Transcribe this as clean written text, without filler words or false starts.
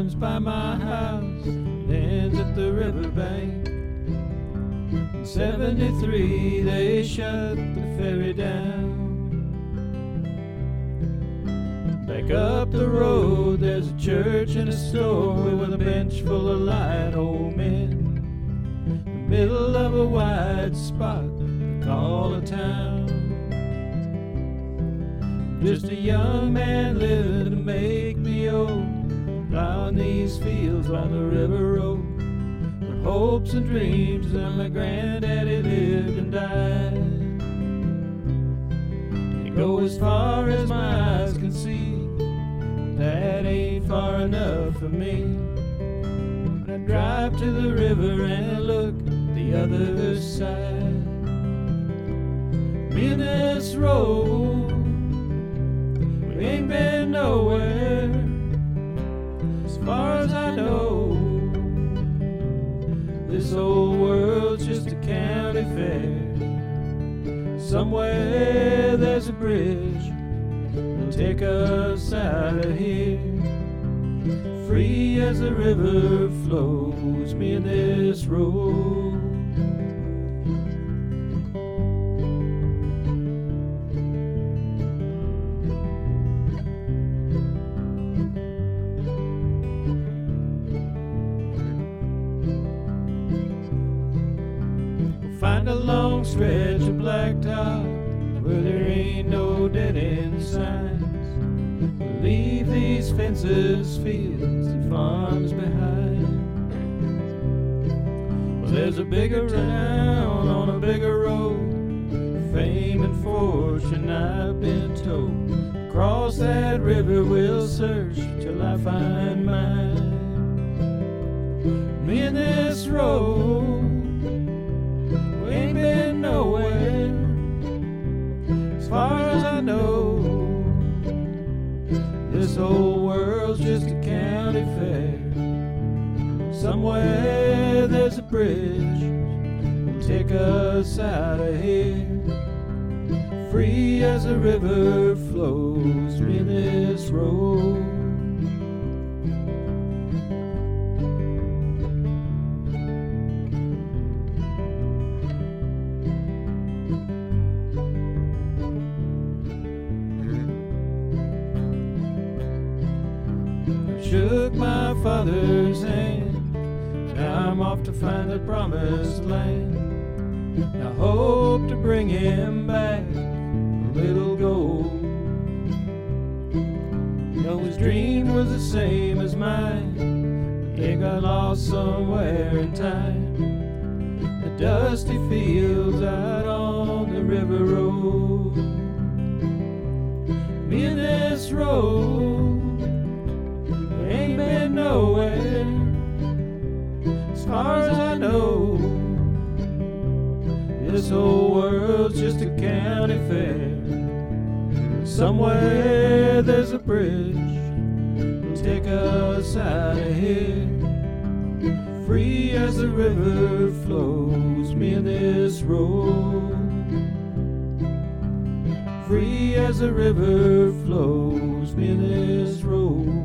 runs by my house, ends at the riverbank. In 73 they shut the ferry down. Back up the road there's a church and a store with a bench full of light old men. The middle of a wide spot they call a town. Just a young man living to make me old, plowing these fields by the river road, where hopes and dreams of my granddaddy lived and died. They go as far as my eyes can see, that ain't far enough for me. When I drive to the river and look the other side, me and this road, we ain't been nowhere as far as I know. This old world's just a county fair. Somewhere there's a bridge that'll take us out of here. Free as the river flows, me and this road. Find a long stretch of blacktop where there ain't no dead-end signs. We'll leave these fences, fields, and farms behind. Well, there's a bigger town on a bigger road, fame and fortune I've been told. Across that river we'll search till I find mine. Me and this road, we ain't been nowhere as far as I know. This whole world's just a county fair. Somewhere there's a bridge that'll take us out of here. Free as the river flows, me and this road. Shook my father's hand, now I'm off to find the promised land. I hope to bring him back a little gold. You know his dream was the same as mine, but they got lost somewhere in time. The dusty fields out on the river road. Me and this road, ain't been nowhere as far as I know. This whole world's just a county fair. Somewhere there's a bridge that'll take us out of here. Free as the river flows, me and this road. Free as the river flows, me and this road.